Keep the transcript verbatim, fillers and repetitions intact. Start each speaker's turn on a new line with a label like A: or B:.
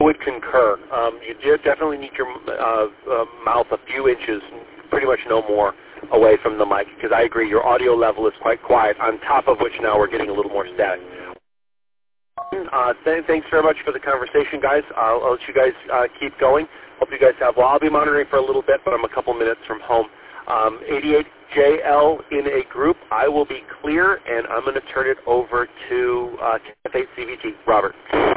A: would concur. Um, you do definitely need your uh, uh, mouth a few inches, pretty much no more, away from the mic, because I agree your audio level is quite quiet, on top of which now we're getting a little more static. Uh, th- thanks very much for the conversation, guys. I'll, I'll let you guys uh, keep going. Hope you guys have, well, I'll be monitoring for a little bit, but I'm a couple minutes from home. Um, eighty-eight J L in a group. I will be clear, and I'm going to turn it over to uh, Cafe C V T. Robert.